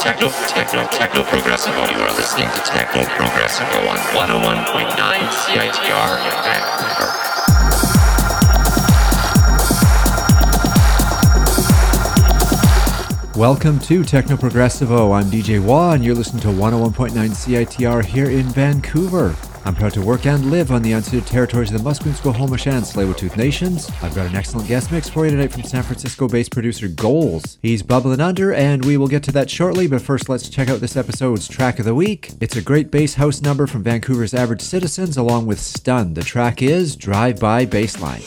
Techno Progressivo. You are listening to Techno Progressivo on 101.9 CITR in Vancouver. Welcome to Techno Progressivo. I'm DJ Wah, and you're listening to 101.9 CITR here in Vancouver. I'm proud to work and live on the unceded territories of the Musqueam, Squamish, and Tsleil-Waututh nations. I've got an excellent guest mix for you tonight from San Francisco-based producer Goals. He's bubbling under, and we will get to that shortly, but first let's check out this episode's track of the week. It's a great bass house number from Vancouver's Average Citizens along with Stun. The track is Drive By Bassline.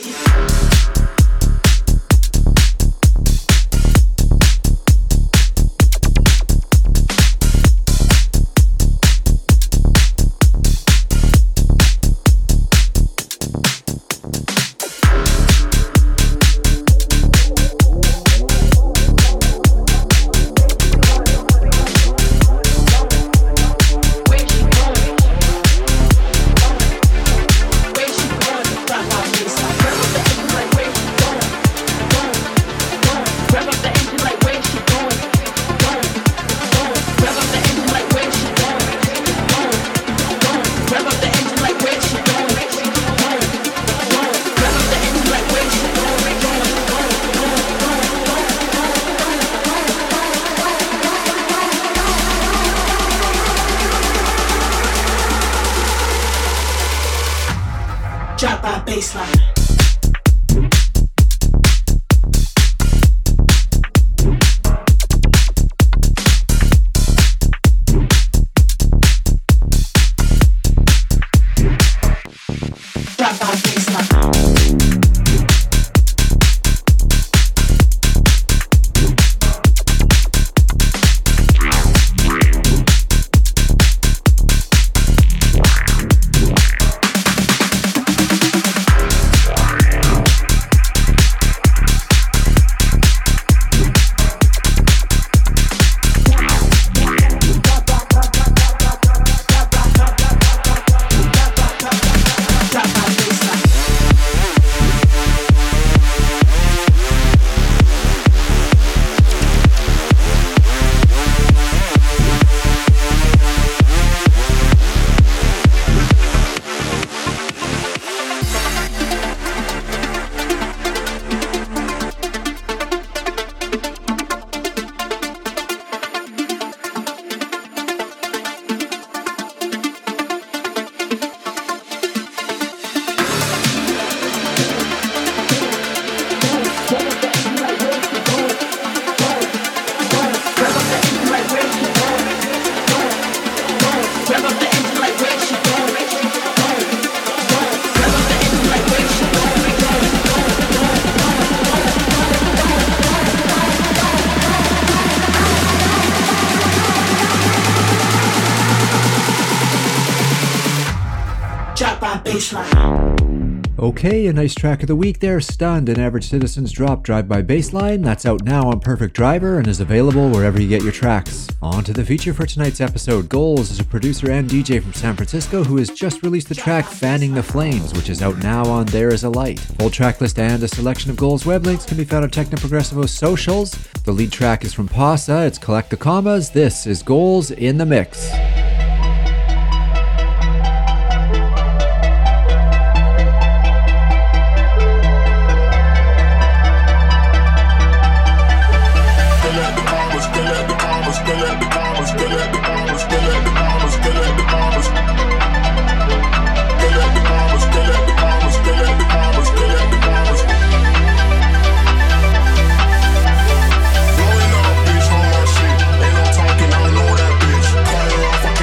Okay, a nice track of the week there, Stunned, and Average Citizens drop Drive By Bassline. That's out now on Perfect Driver and is available wherever you get your tracks. On to the feature for tonight's episode. Goals is a producer and DJ from San Francisco who has just released the track Fanning the Flames, which is out now on There Is a Light. Full track list and a selection of Goals web links can be found on Techno Progressivo's socials. The lead track is from Pasa, it's Collect the Commas. This is Goals in the Mix. Blowing up, bitch, on my shit. Ain't no talking, I don't know that bitch.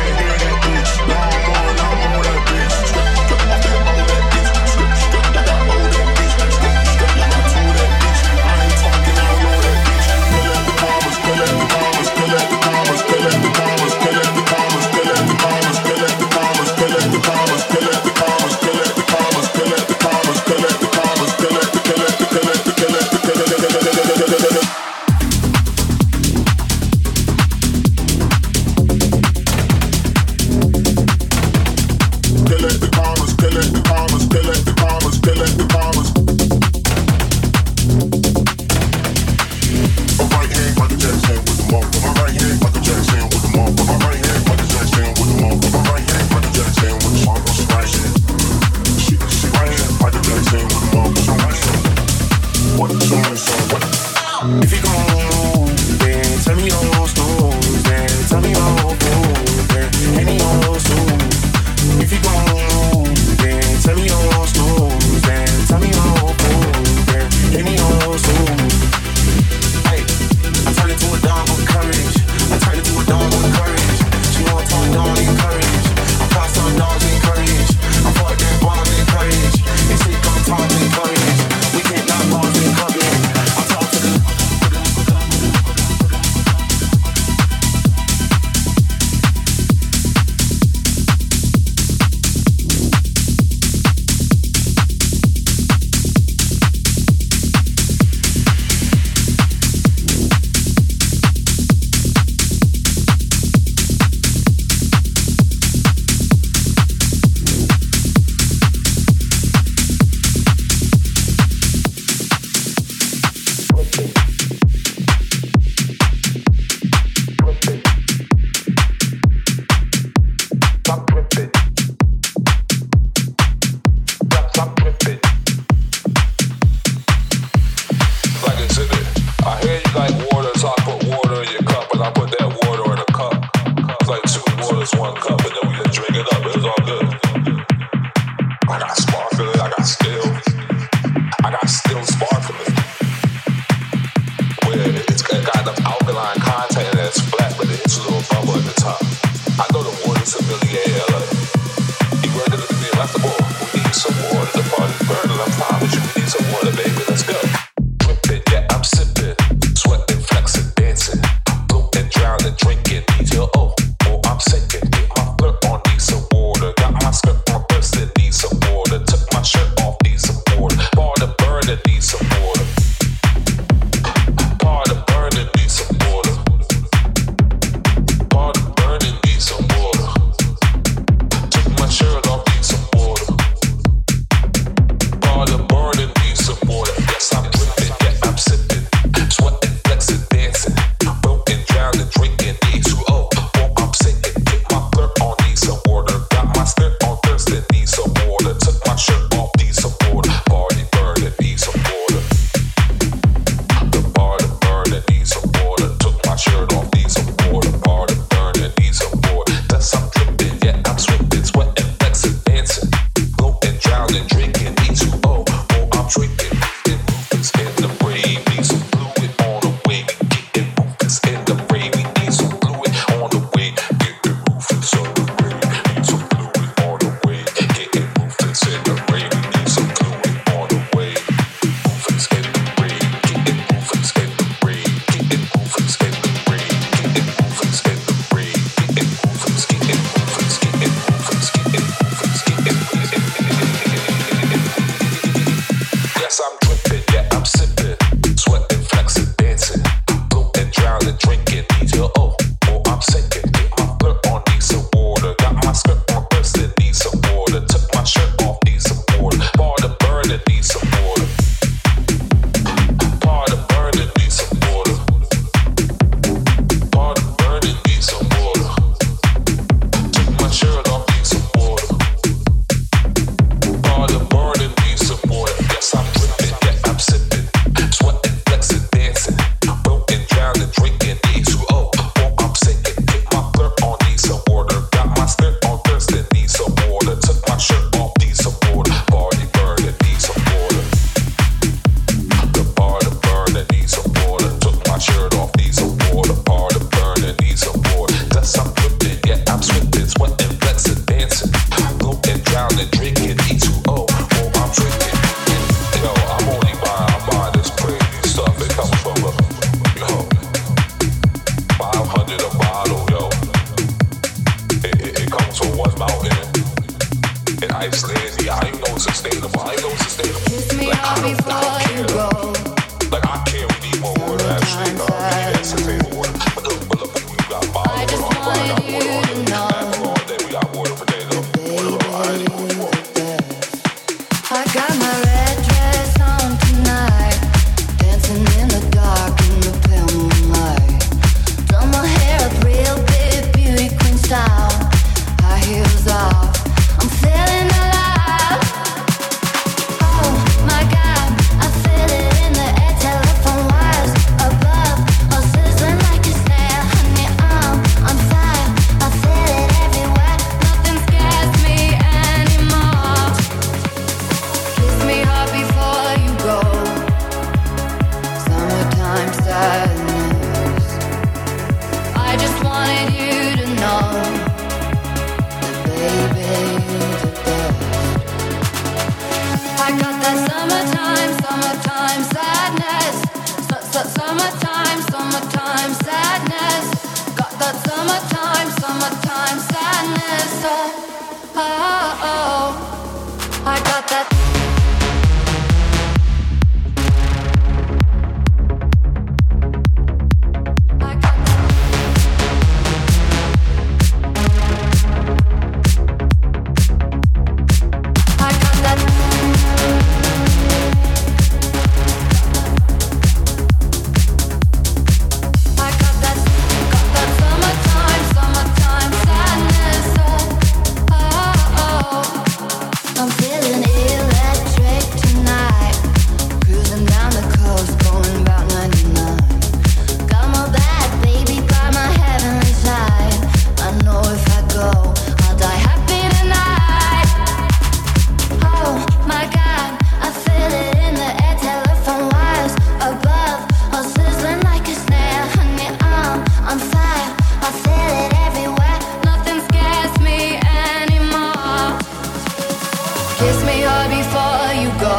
me hard before you go.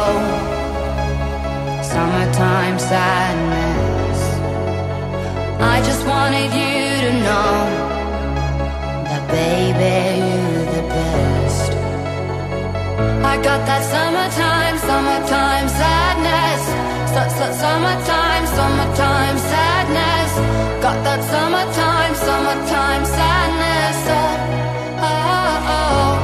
Summertime sadness. I just wanted you to know that, baby, you're the best. I got that summertime sadness. Summertime sadness. Got that summertime sadness. Oh, oh, oh.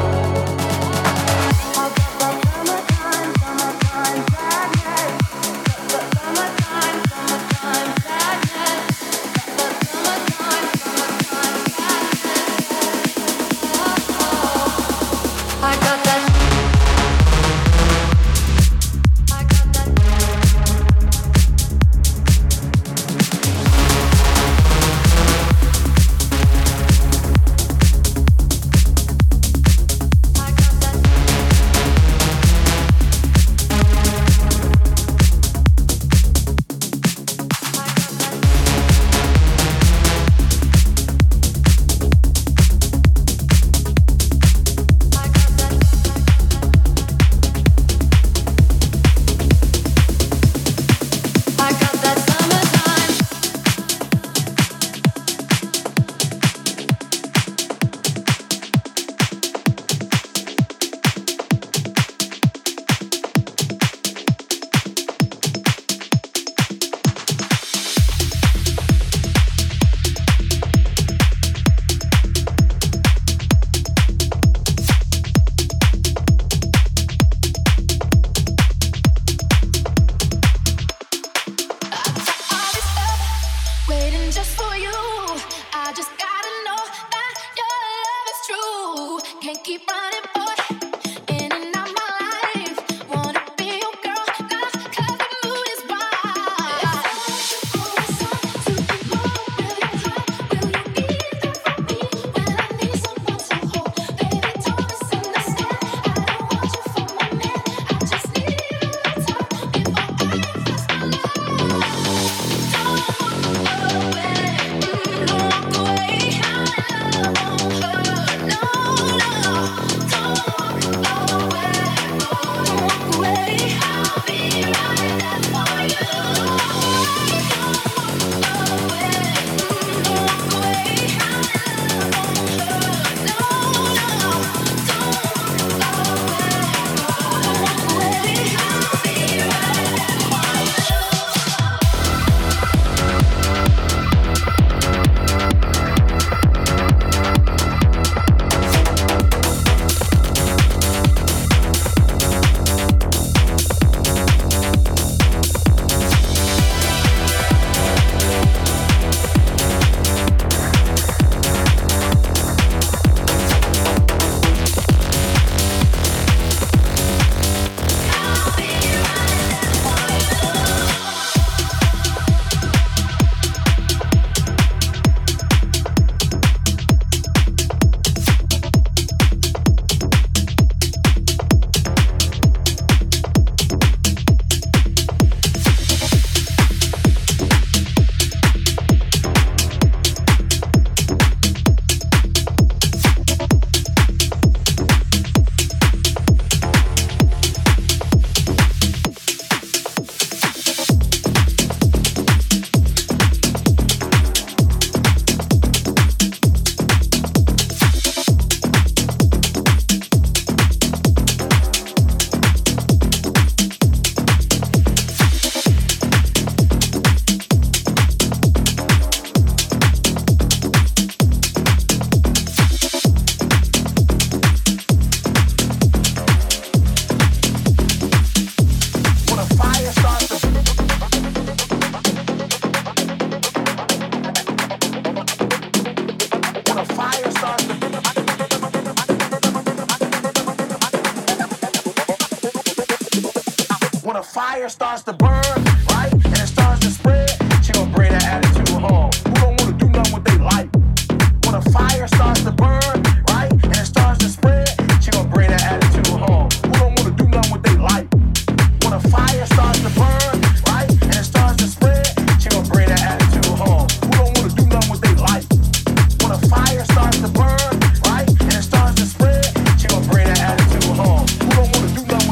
fire starts to burn, right? And it starts to spread, she gon' bring that attitude home. Who don't wanna do nothing with they life? When a fire starts to burn, right? And it starts to spread, she gon' bring that attitude home. Who don't wanna do nothing with they life? When a fire starts to burn, right? And it starts to spread, she gon' bring that attitude home. Who don't wanna do nothing with they life? When a fire starts to burn, right? And it starts to spread, she gon' bring that attitude home. Who don't wanna do nothing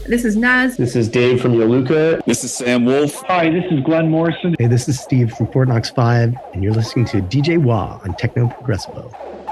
This is Naz. This is Dave from Yoluka. This is Sam Wolf. Hi, this is Glenn Morrison. Hey, this is Steve from Fort Knox 5, and you're listening to DJ Wah on Techno Progressivo.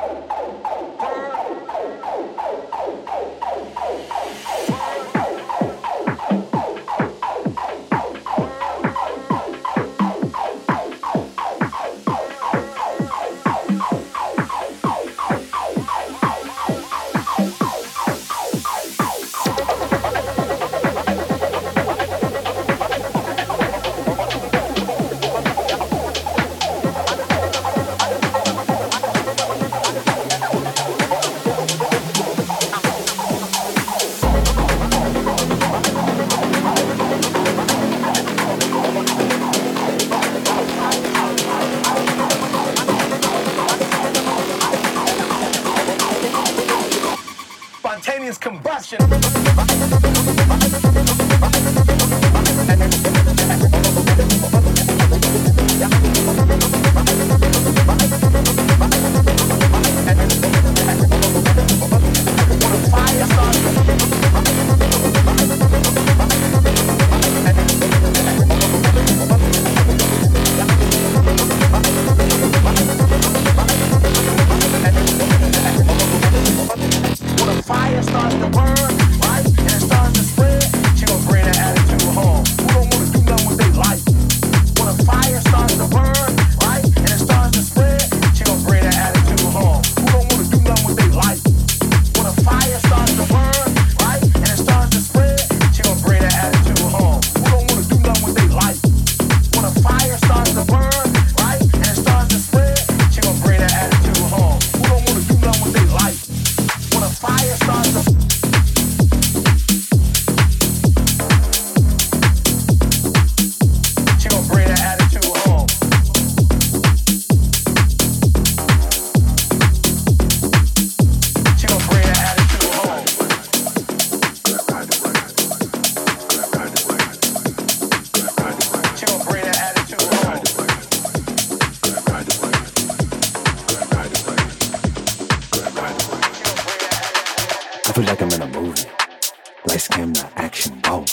I feel like I'm in a movie. Lights, camera, action, whoa.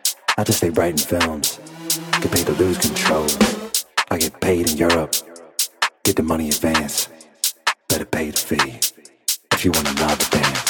I just stay writing films. Get paid to lose control. I get paid in Europe. Get the money advance. Better pay the fee if you want another dance.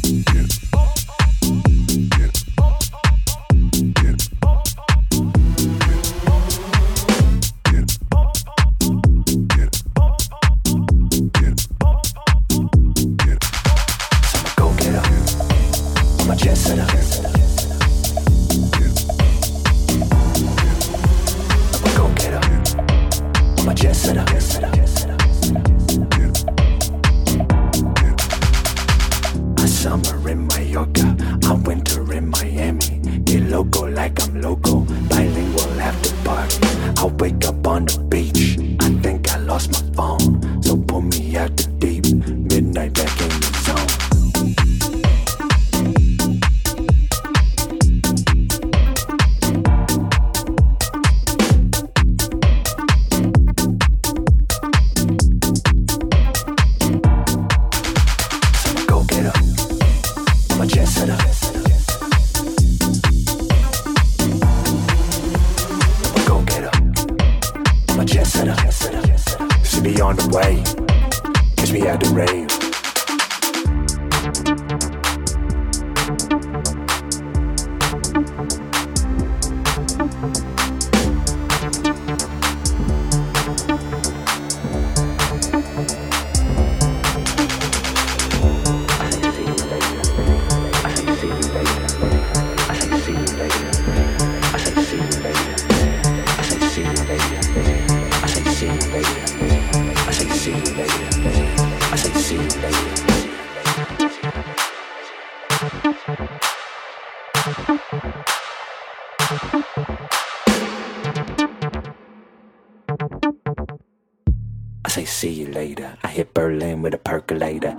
I say see you later. I hit Berlin with a percolator.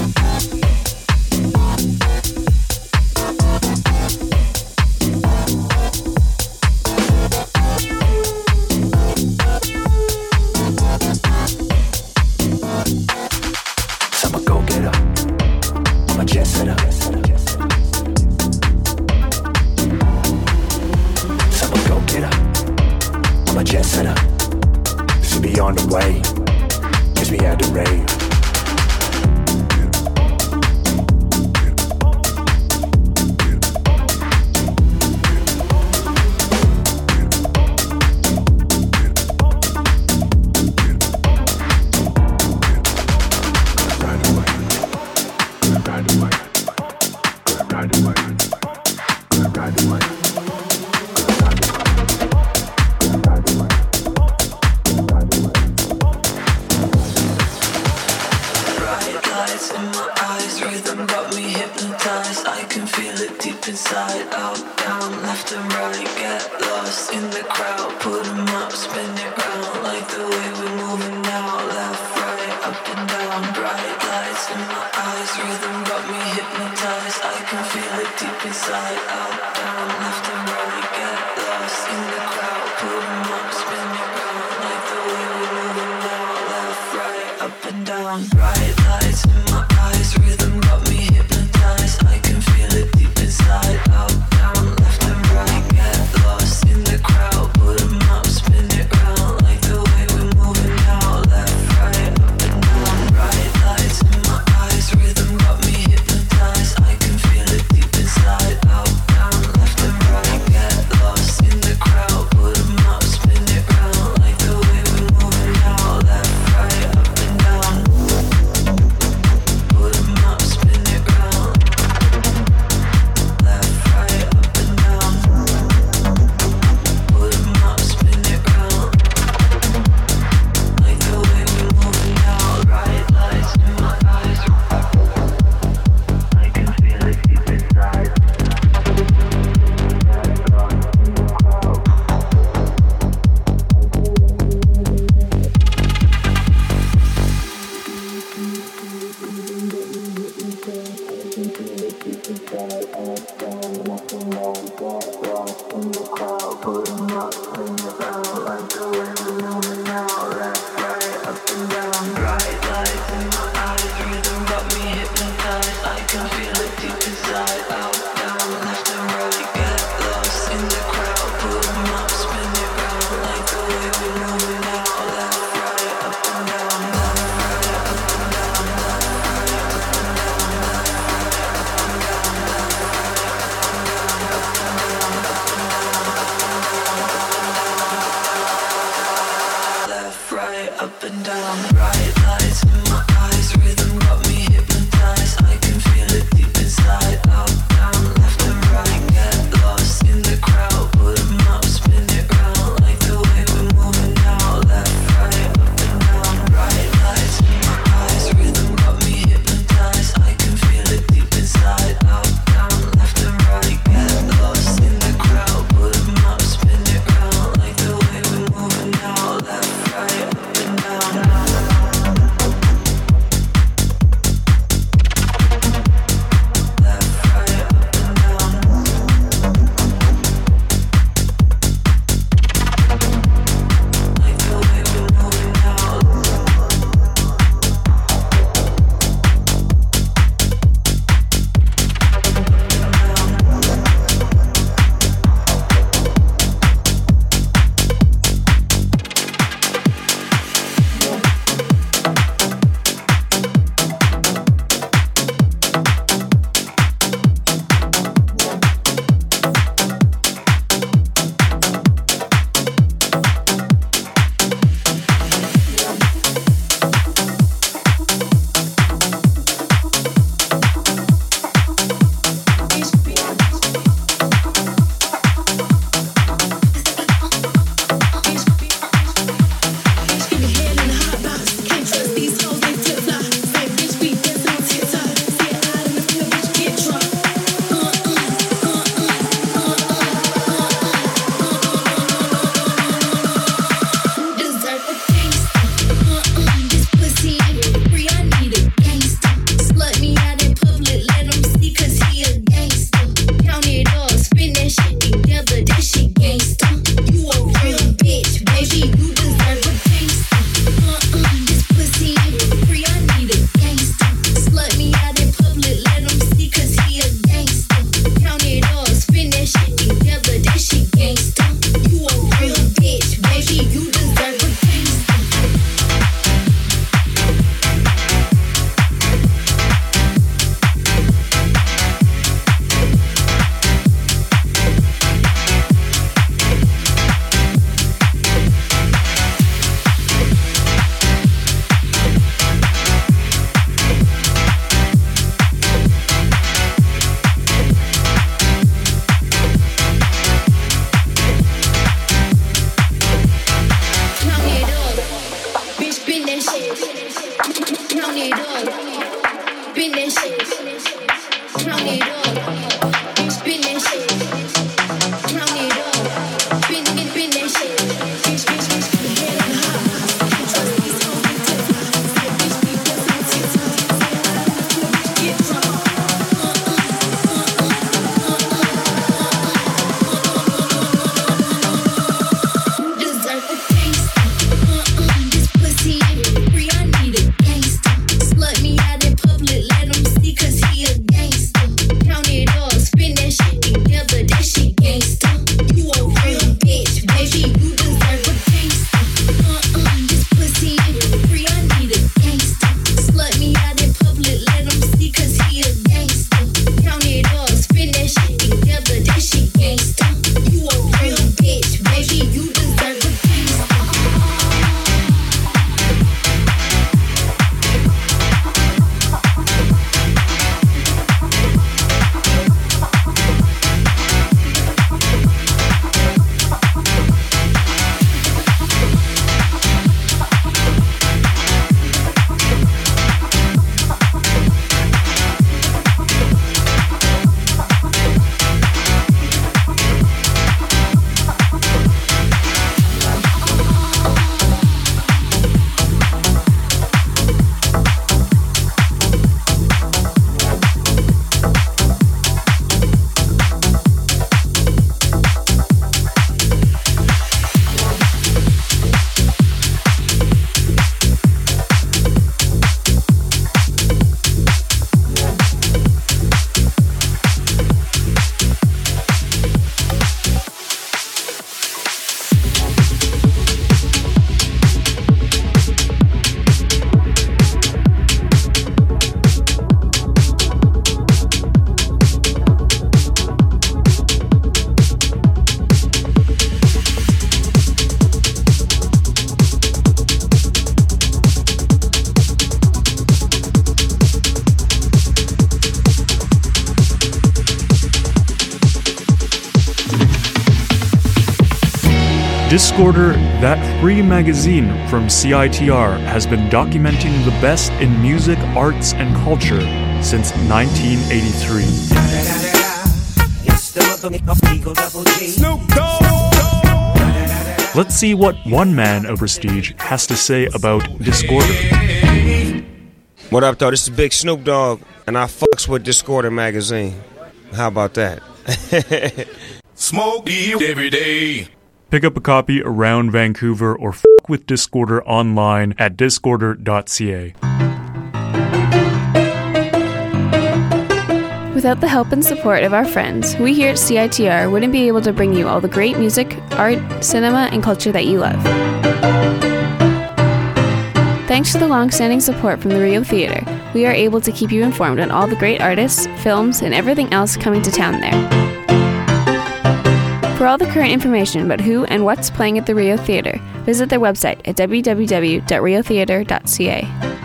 So I'm a go-getter. I'm a jet setter. a jet setter. This is beyond the way. Gives me out to rave. Discorder, that free magazine from CITR, has been documenting the best in music, arts, and culture since 1983. Let's see what one man of prestige has to say about Discorder. What up, though? This is Big Snoop Dogg, and I fucks with Discorder magazine. How about that? Smoke weed every day. Pick up a copy around Vancouver or with Discorder online at discorder.ca. Without the help and support of our friends, we here at CITR wouldn't be able to bring you all the great music, art, cinema, and culture that you love. Thanks to the long-standing support from the Rio Theatre, we are able to keep you informed on all the great artists, films, and everything else coming to town there. For all the current information about who and what's playing at the Rio Theatre, visit their website at www.riotheatre.ca.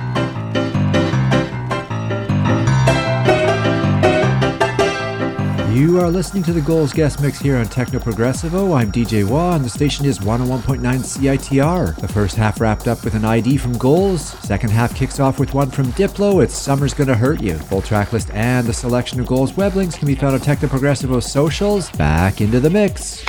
You are listening to the Goals Guest Mix here on Techno Progressivo. I'm DJ Wah, and the station is 101.9 CITR. The first half wrapped up with an ID from Goals. Second half kicks off with one from Diplo. It's Summer's Gonna Hurt You. Full track list and the selection of Goals web links can be found on Techno Progressivo's socials. Back into the mix.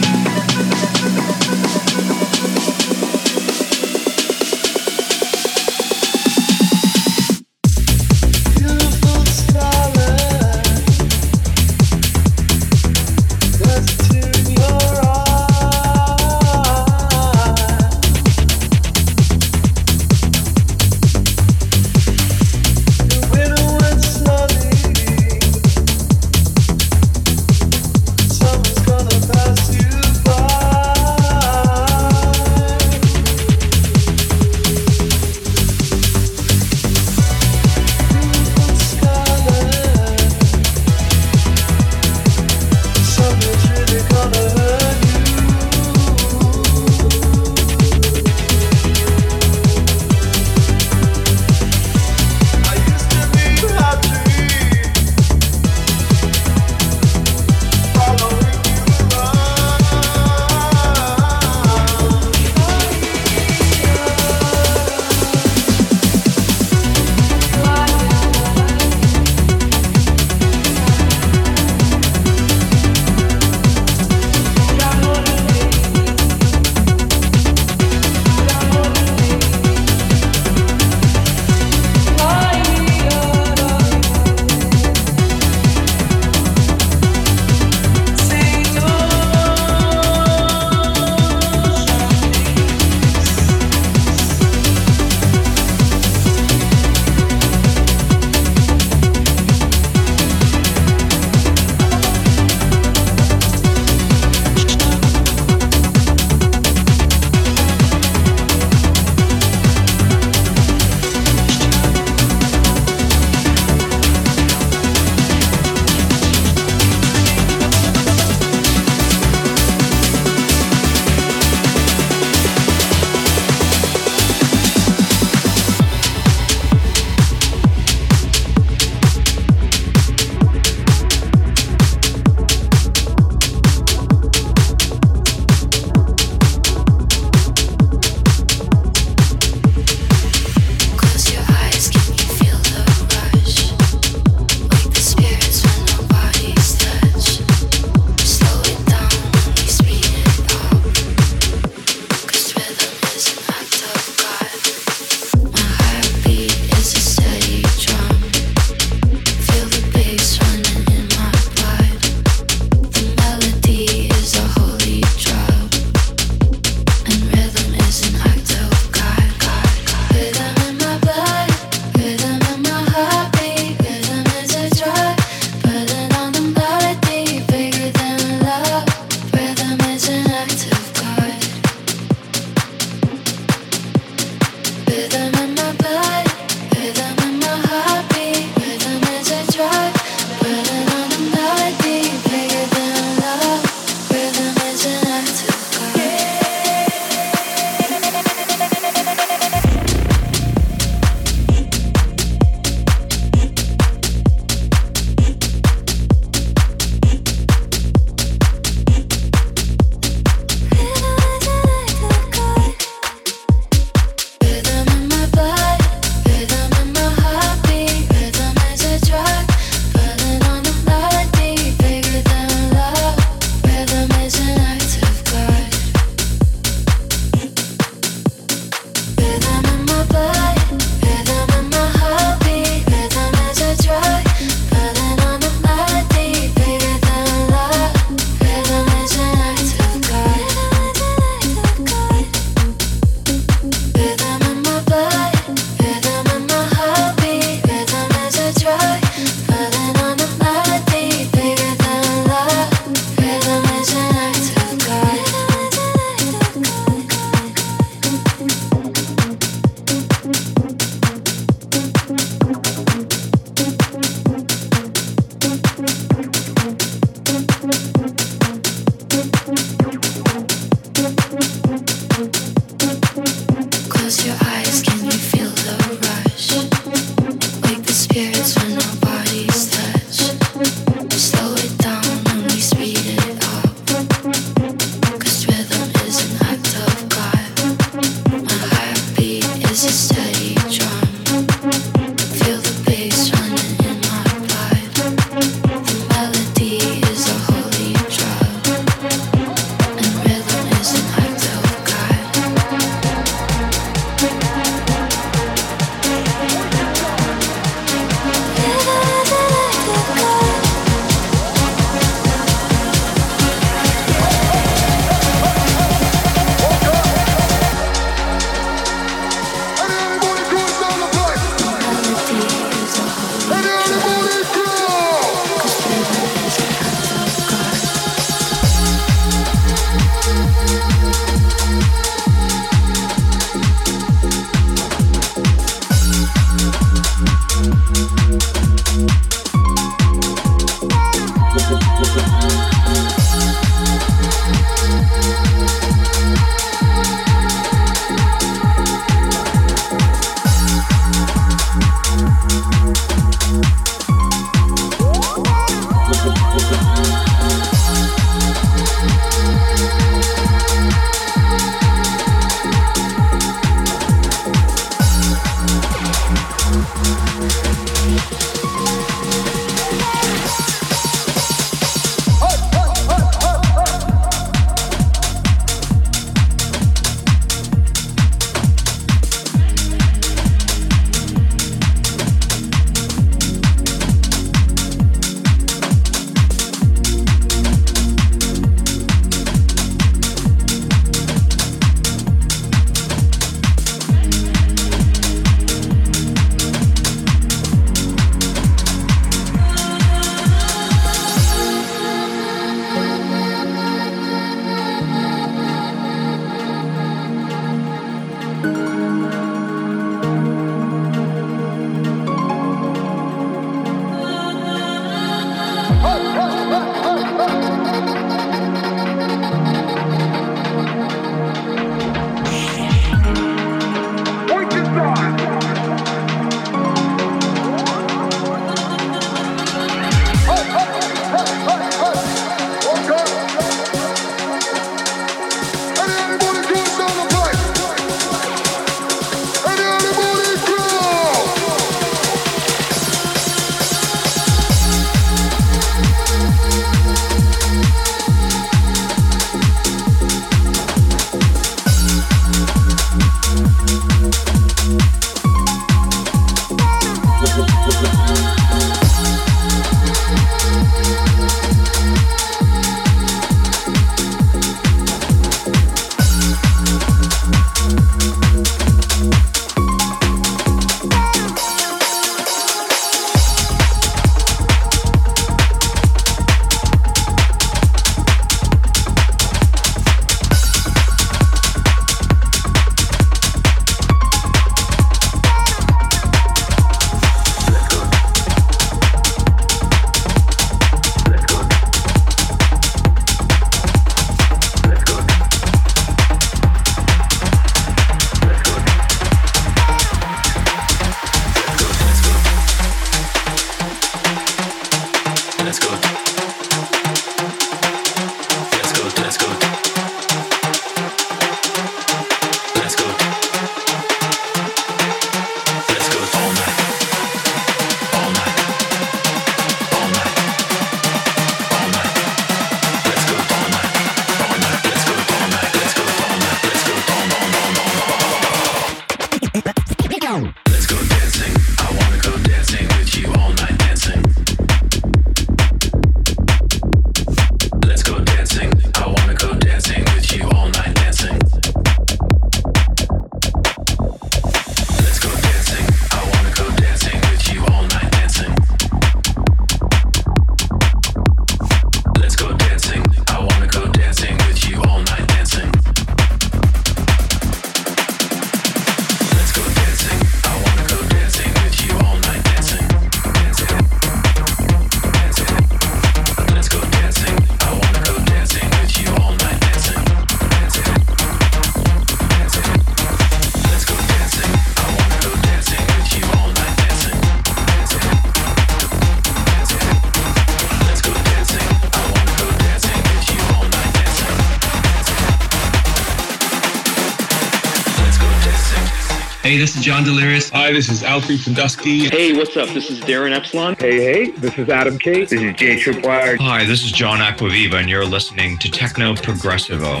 Hey, this is John Delirious. Hi, this is Alfie Sandusky. Hey, what's up? This is Darren Epsilon. Hey, this is Adam Case. This is Jay Tripwire. Hi, this is John Aquaviva, and you're listening to Techno Progressivo.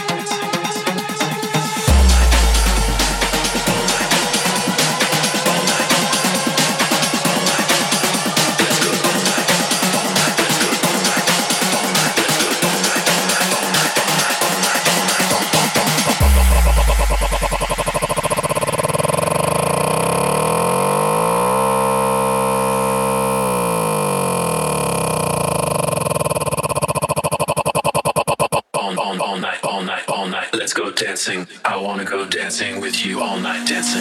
All night, let's go dancing. I wanna go dancing with you all night dancing.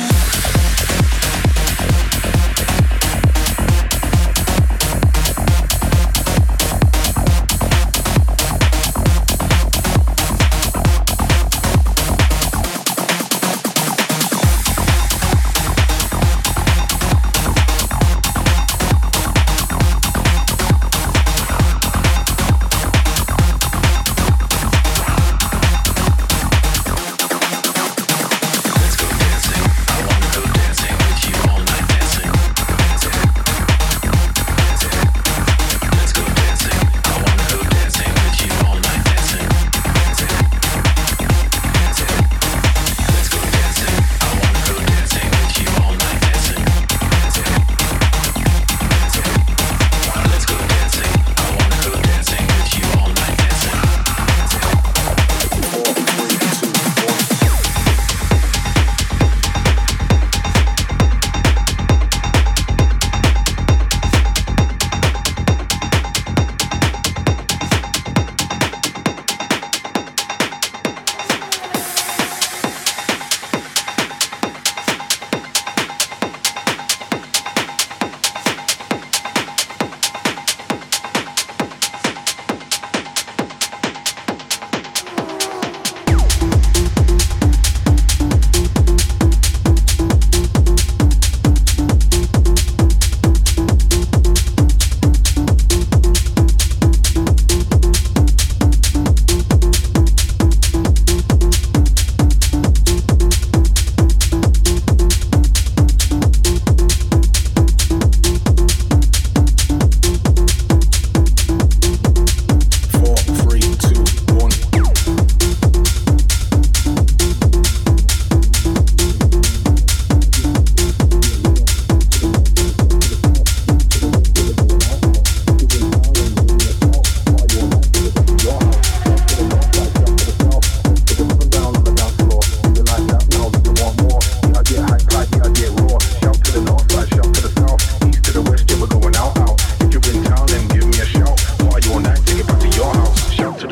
Let's go dancing. I wanna go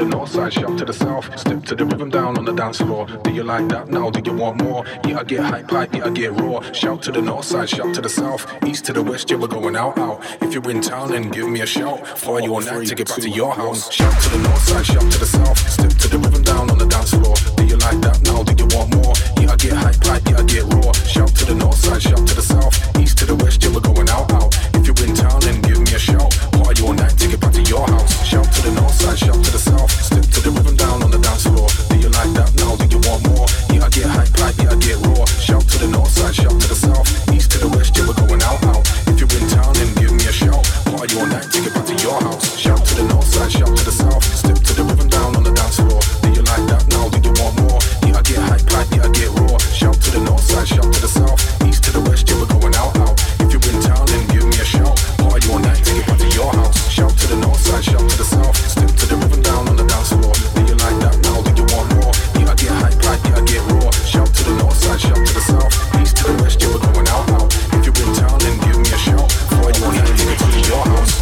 the north side, shout to the south. Step to the rhythm down on the dance floor. Do you like that now? Do you want more? Yeah, I get hype, yeah, I get raw. Shout to the north side, shout to the south. East to the west, yeah, we're going out. If you're in town, then give me a shout. Fly you on that to get back to your house. Shout to the north side, shout to the south. Step to the rhythm down on the dance floor. Do you like that now? Do you want more? Yeah, I get hype, yeah, I get raw. Shout to the north side, shout to the south. East to the west, yeah, we're going out. If you're in town, then give me a shout. Fly you on that to get back to your house. Shout to the north side, shout to the south. Step to the rhythm down on the dance floor. Do you like that now? Do you want more? Yeah, I get hype, yeah, I get raw. Shout to the north side, shout to the south. East to the west, yeah, we're going out. If you're in town, then give me a shout. Fly you on that to get back to your house. Shout to the north side, shout to the south. Step to the rhythm down on the dance floor. Do you like that now? Do you want more? Yeah, I get hype, yeah, I get raw. Shout to the north side, shout to the south. East to the west, yeah, we're going out. If you're in town, then give me a shout. Fly you on that to get back to your house. Shout to the north side, shout to the south. Step to the rhythm down on the dance floor. Do you like that now? Do you want more? Yeah, I get hype, yeah, I get raw. Shout to the north side, shout to the south. East to the west, yeah, we're going out. If you're in town, then give me a shout. Fly you on that to get back to your house.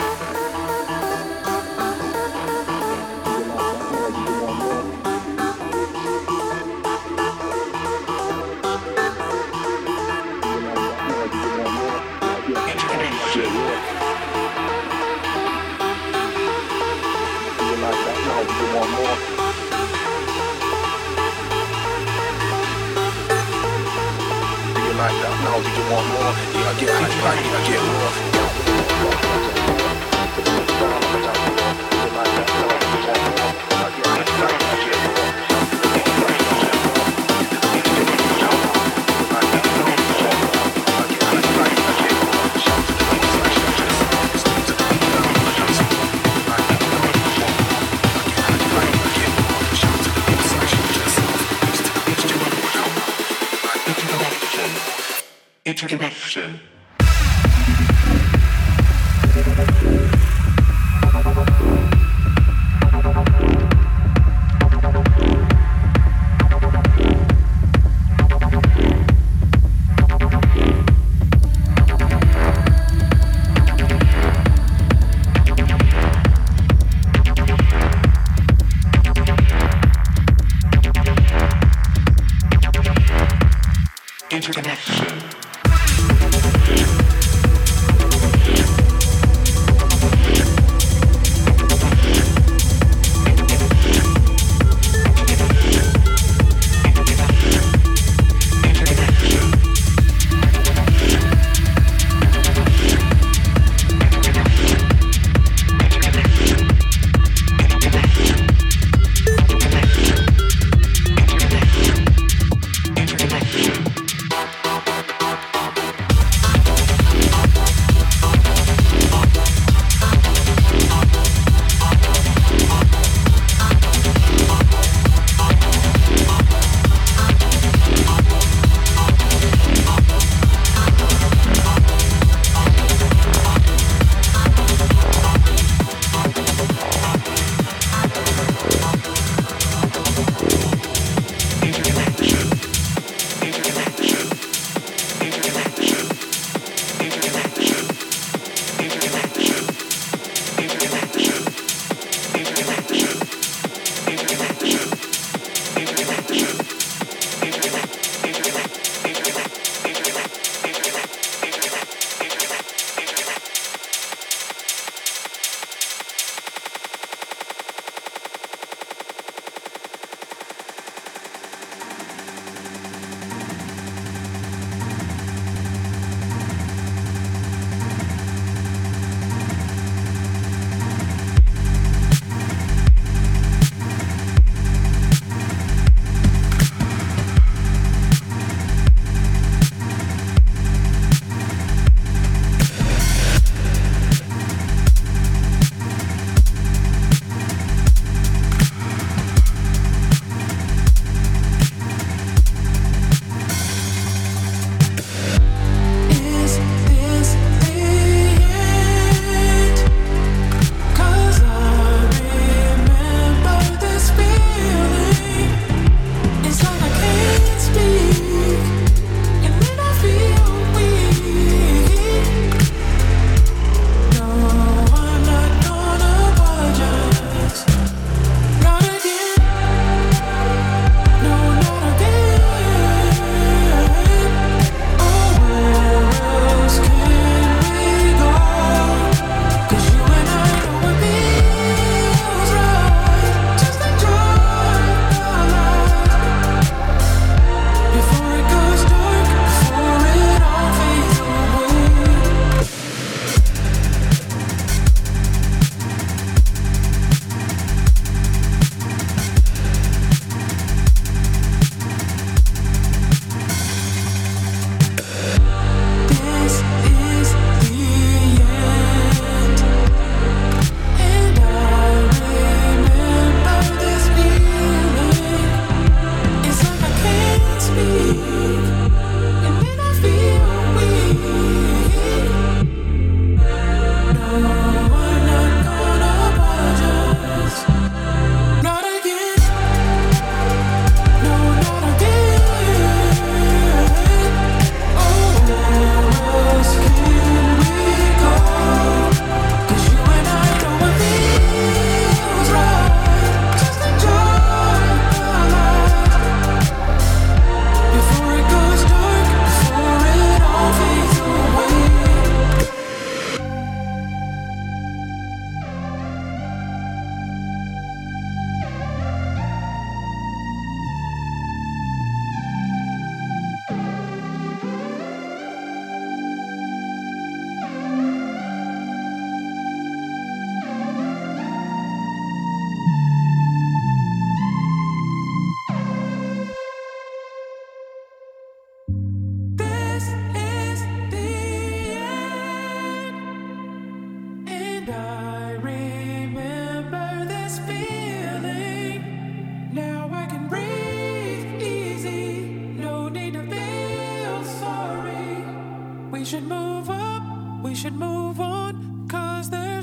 Like that now, do you want more? Yeah, I get hype, yeah, I get raw. Interconnection. Interconnection.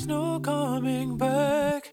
there's no coming back.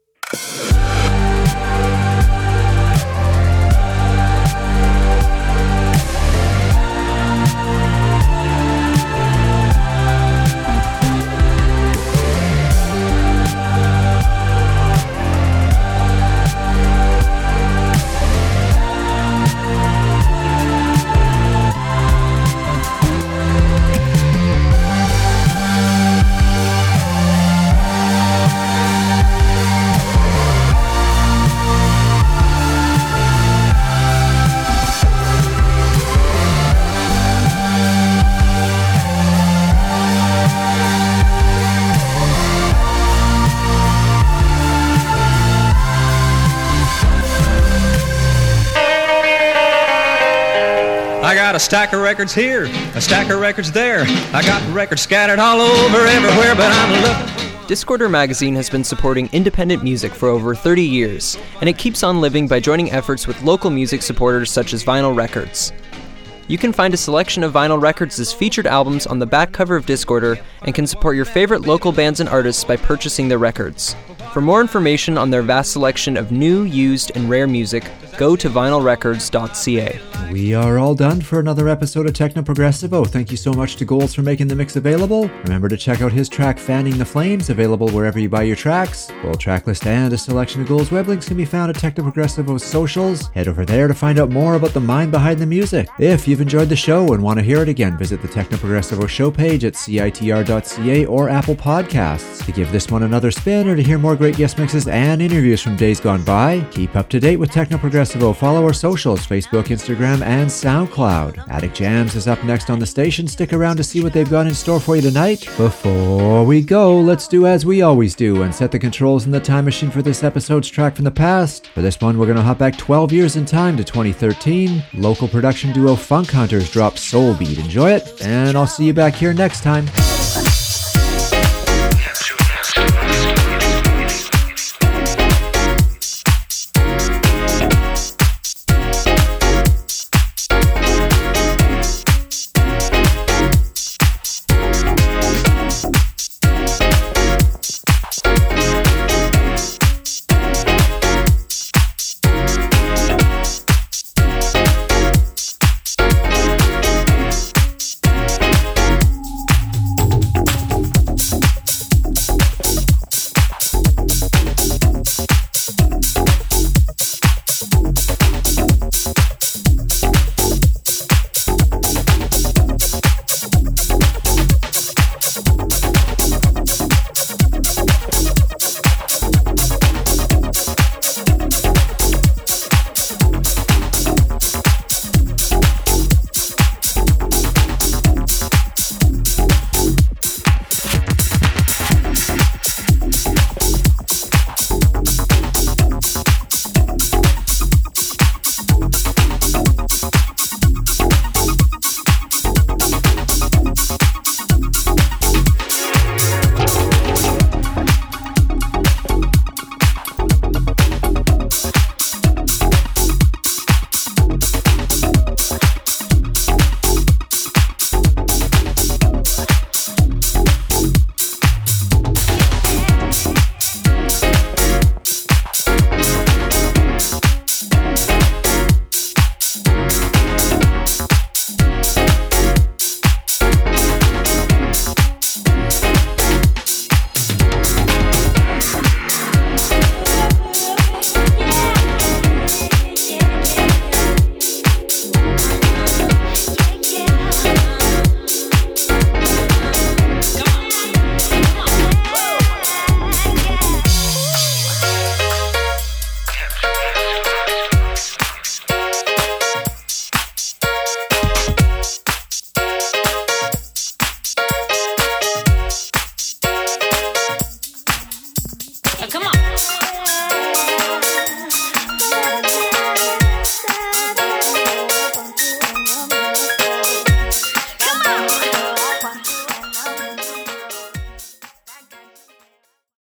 I got a stack of records here, a stack of records there. I got records scattered all over everywhere, but I'm looking. Discorder magazine has been supporting independent music for over 30 years, and it keeps on living by joining efforts with local music supporters such as Vinyl Records. You can find a selection of Vinyl Records' featured albums on the back cover of Discorder and can support your favorite local bands and artists by purchasing their records. For more information on their vast selection of new, used, and rare music, go to vinylrecords.ca. We are all done for another episode of Techno Progressivo. Thank you so much to Goals for making the mix available. Remember to check out his track Fanning the Flames, available wherever you buy your tracks. Full track list and a selection of Goals web links can be found at Techno Progressivo's socials. Head over there to find out more about the mind behind the music. If you've enjoyed the show and want to hear it again, visit the Techno Progressivo show page at CITR.ca or Apple Podcasts. To give this one another spin or to hear more great guest mixes and interviews from days gone by, keep up to date with Techno Progressivo. Follow our socials, Facebook, Instagram, and SoundCloud. Attic Jams is up next on the station. Stick around to see what they've got in store for you tonight. Before we go, let's do as we always do and set the controls in the time machine for this episode's track from the past. For this one, we're going to hop back 12 years in time to 2013. Local production duo Funk Hunters dropped Soul Beat. Enjoy it, and I'll see you back here next time.